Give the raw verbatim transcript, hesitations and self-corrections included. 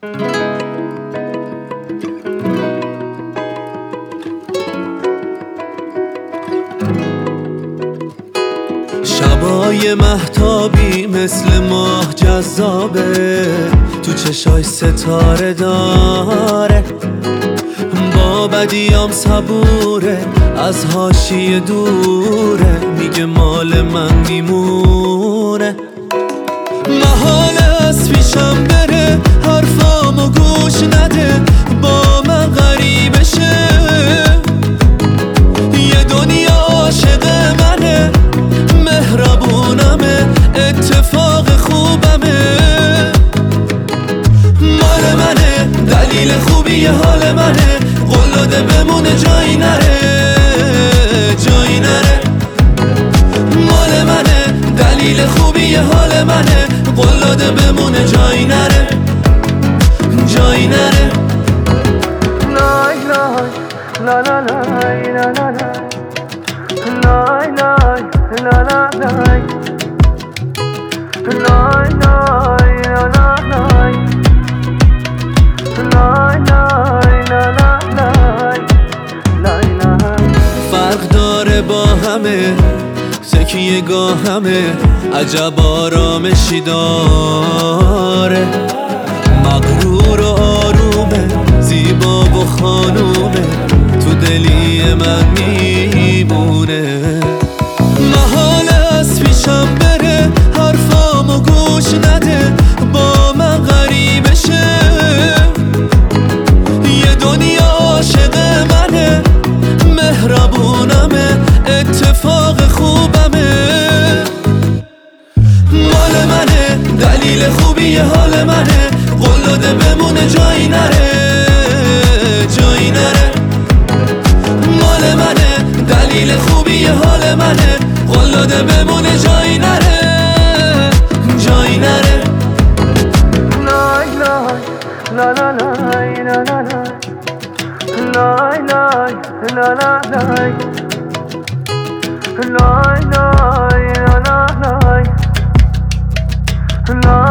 شبای مهتابی مثل ماه جذابه، تو چشای ستاره داره، با بدیام صبوره، از حاشیه دوره، میگه مال من میمونه. محاله از پیشم بره، حرفامو گوش نده، با من غریبه شه، یه دنیا عاشق منه، مهربونمه، اتفاق خوبمه، مال منه، دلیل خوبی حال منه، قول داده بمونه جایی نره، جایی نره، مال منه، دلیل خوبی حال منه، قول داده بمونه جایی نره، جایی نره. لای لای لا لا لای لا لا لای لای لا لا لای لای لای لا لا لای لای لای لا لا لای لای لای. فرق داره با همه، تکیه گاه همه، عجب آرامشی داره، مغرور و آرومه، زیبا و خانومه، تو دلی من میمونه. محاله از پیشم بره، حرفامو گوش نده، با من غریبه شه، یه دنیا عاشق منه، مهربونمه، اتفاق خوبمه، مال منه، دلیل خوبی حال منه، قول داده بمونه جایی نره، جایی نره، مال منه، دلیل خوبی حال منه، قول داده بمونه جایی نره، جایی نره. لای لای لا لا لای لا لا لای لای لا لا لای لای لای لا لا لای لای